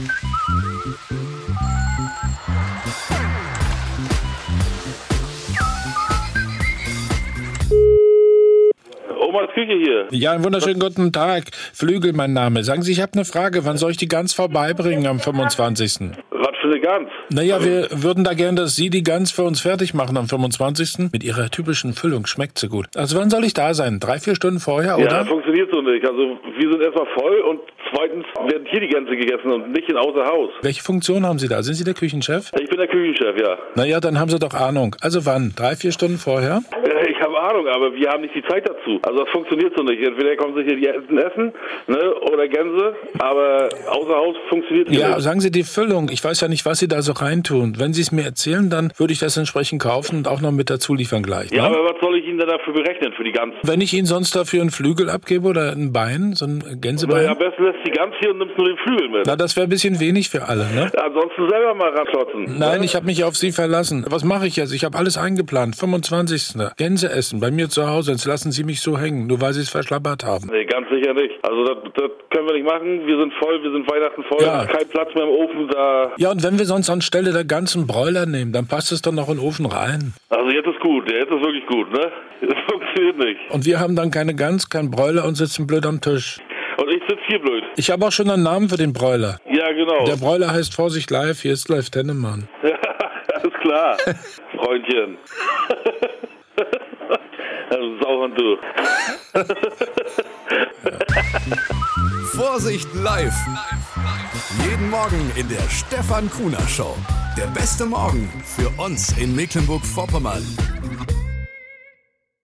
Omas Küche hier. Ja, einen wunderschönen guten Tag. Flügel, mein Name. Sagen Sie, ich habe eine Frage. Wann soll ich die Gans vorbeibringen am 25.? Was für eine Gans? Naja, wir würden da gern, dass Sie die Gans für uns fertig machen am 25. Mit Ihrer typischen Füllung. Schmeckt so gut. Also wann soll ich da sein? 3-4 Stunden vorher, oder? Ja, das funktioniert so nicht. Also wir sind erstmal voll und zweitens werden hier die Gänse gegessen und nicht in außer Haus. Welche Funktion haben Sie da? Sind Sie der Küchenchef? Ich bin der Küchenchef, ja. Naja, dann haben Sie doch Ahnung. Also wann? 3-4 Stunden vorher? Ich habe Ahnung, aber wir haben nicht die Zeit dazu. Also das funktioniert so nicht. Entweder kommen Sie hier die essen, ne, oder Gänse, aber außer Haus funktioniert es nicht. Ja, sagen Sie die Füllung. Ich weiß ja nicht, was Sie da so reintun. Wenn Sie es mir erzählen, dann würde ich das entsprechend kaufen und auch noch mit dazu liefern gleich. Ja, ne? aber was soll ich Ihnen denn dafür berechnen, für die Gans? Wenn ich Ihnen sonst dafür einen Flügel abgebe oder ein Bein, so ein Gänsebein? Am besten lässt die Gans hier und nimmst nur den Flügel mit. Na, das wäre ein bisschen wenig für alle, ne? Ansonsten selber mal ranklotzen. Nein, ich habe mich auf Sie verlassen. Was mache ich jetzt? Ich habe alles eingeplant. 25. Gänse essen, bei mir zu Hause. Jetzt lassen Sie mich so hängen, nur weil Sie es verschlappert haben. Nee, ganz sicher nicht. Also das können wir nicht machen. Wir sind voll, wir sind Weihnachten voll. Ja. Kein Platz mehr im Ofen da. Ja, und wenn wir sonst anstelle der ganzen Bräuler nehmen, dann passt es doch noch in den Ofen rein. Also jetzt ist gut. Jetzt ist wirklich gut, ne? Das funktioniert nicht. Und wir haben dann keine Gans, kein Bräuler und sitzen blöd am Tisch. Und ich sitze hier blöd. Ich habe auch schon einen Namen für den Bräuler. Ja, genau. Der Bräuler heißt Vorsicht live, hier ist Live Tennemann. Alles klar, Freundchen. Sauern du. Vorsicht live. Jeden Morgen in der Stefan Kuhner Show. Der beste Morgen für uns in Mecklenburg-Vorpommern.